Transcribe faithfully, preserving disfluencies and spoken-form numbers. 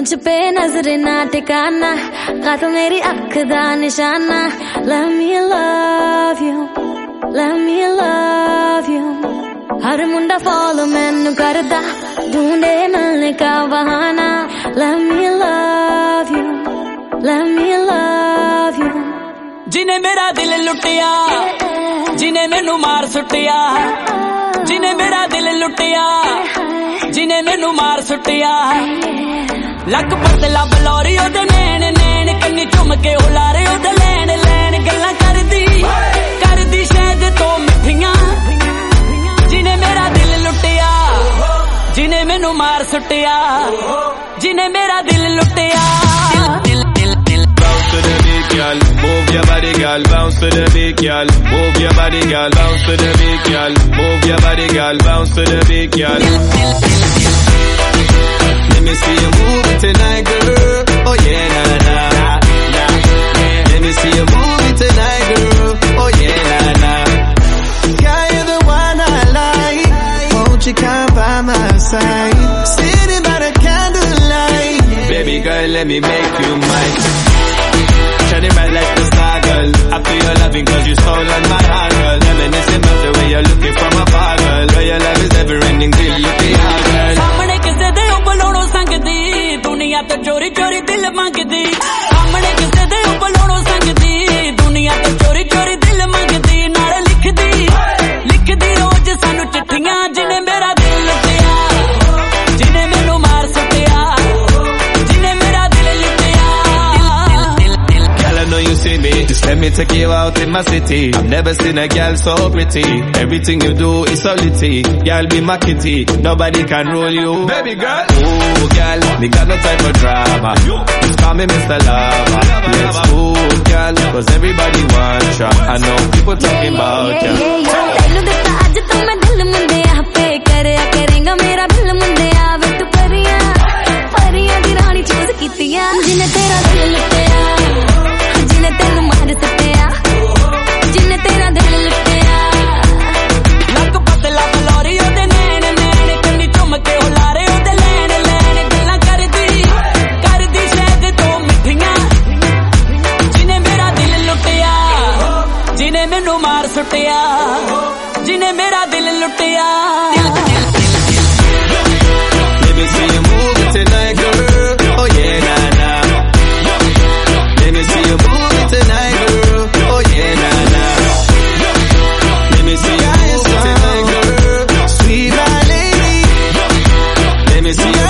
मुझ पे नजर ना टिकाना कात मेरी अख दा निशाना let me love you let me love you हर मुंडा फॉलो मैनू करदा ढूंढे मिलने का बहाना let me love you let me love you जिने मेरा दिल लुटिया जिने मैनू मार सुटिया जिने मेरा दिल लुटिया जिने मैनू मार सुटिया लक पतला बलौरी ओदे नैन नैन कन्नी चुम के उलारे ओदे लैन लैन गल्ला करदी करदी शायद तो मिठियां जिने मेरा दिल लुटिया जिने मैनू मार सुटिया जिने मेरा दिल लुटिया Bounce to the beat, girl. Move your body, girl. Bounce to the beat, girl. Move your body, girl. Bounce to the beat, girl. Move your body, girl. Bounce to the beat, girl. Let me see you move it tonight, girl. Oh yeah, na na na. Let me see you move it tonight, girl. Oh yeah, na na. Girl, you're the one I like. Won't you come by my side? Sitting by the candlelight. Baby girl, let me make you mine. Shining bright like the star, girl. I feel your loving cause you stole on my heart, girl. Reminiscing of the way you're looking from afar, girl. Where your love is never ending till you be hard, girl. सामने किसे दे उपलोड़ो संगदी दुनिया तो चोरी चोरी दिल मांगदी सामने किसे दे उपलोड़ो संगदी दुनिया तो चोरी चोरी दिल मांगदी नाल लिखदी लिखदी रोज सानू चिट्ठियां जिने मेरा दिल लुटिया जिने मैनू मार सुटिया जिने मेरा दिल लुटिया Girl, I know you see me. Just let me take you out in my city. I've never seen a girl so pretty. Everything you do is so litty. Girl, be my kitty. Nobody can rule you. Baby girl. Ooh, girl. Me got no time for drama. Just call me Mister Lover. Let's move, girl. Cause everybody wants ya. I know people talking about ya. तैनू दिता अज तो मैं दिल मुंडिया पे करया करेगा मेरा दिल मुंडिया वे तू परियां परियां दी रानी चूज कीतियां जिने तेरा दिल लुटिया जिने तेनू मार सटिया जिने तेरा दिल लुटिया लक पतला बलौरी ओदे नैन नैन कन्नी चुम के उलारे ओदे लैन लैन गल्ला करदी करदी शायद तो मिठियां जिने मेरा दिल लुटिया जिने मैनू मार सुटिया जिने मेरा दिल लुटिया Let me see you move it tonight, girl. Oh yeah, na na. Let me see you move it tonight, girl. Oh yeah, na na. Let me see you move it tonight, girl. Sweet my lady. Let me see you